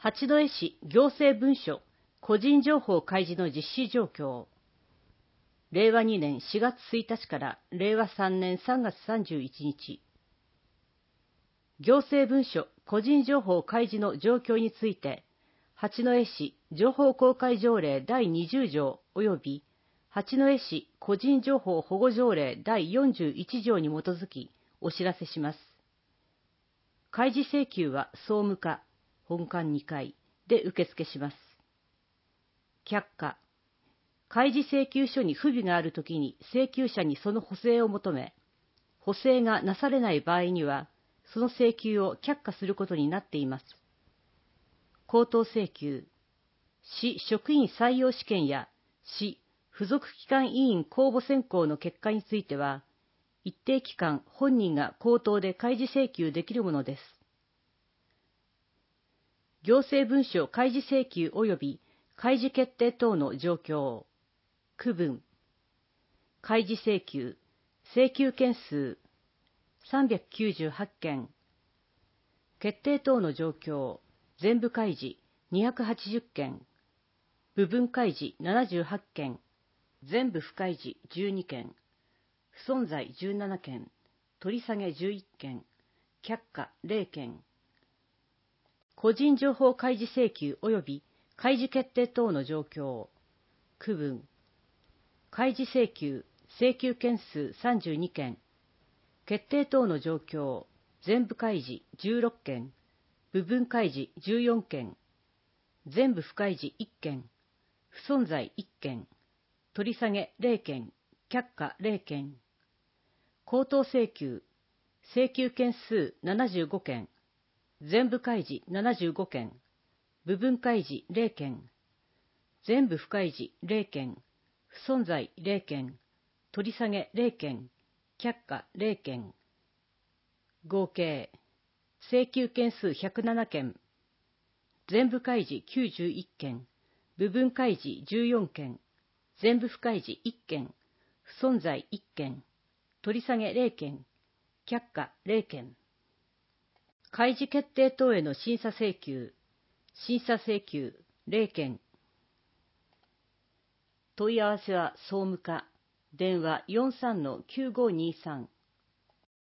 八戸市行政文書個人情報開示の実施状況。令和2年4月1日から令和3年3月31日。行政文書個人情報開示の状況について、八戸市情報公開条例第20条及び八戸市個人情報保護条例第41条に基づきお知らせします。開示請求は総務課本館2階で受付します。却下。開示請求書に不備があるときに請求者にその補正を求め、補正がなされない場合には、その請求を却下することになっています。口頭請求。市職員採用試験や市付属機関委員公募選考の結果については、一定期間本人が口頭で開示請求できるものです。行政文書開示請求及び開示決定等の状況。区分。開示請求、請求件数398件。決定等の状況。全部開示280件。部分開示78件。全部不開示12件。不存在17件。取り下げ11件。却下0件。個人情報開示請求及び開示決定等の状況。区分。開示請求、請求件数32件。決定等の状況。全部開示16件。部分開示14件。全部不開示1件。不存在1件。取り下げ0件。却下0件。口頭請求。請求件数75件。全部開示75件。部分開示0件。全部不開示0件。不存在0件。取り下げ0件。却下0件。合計。請求件数107件。全部開示91件。部分開示14件。全部不開示1件。不存在1件。取り下げ0件。却下0件。開示決定等への審査請求。審査請求0件。問い合わせは総務課。電話43-9523。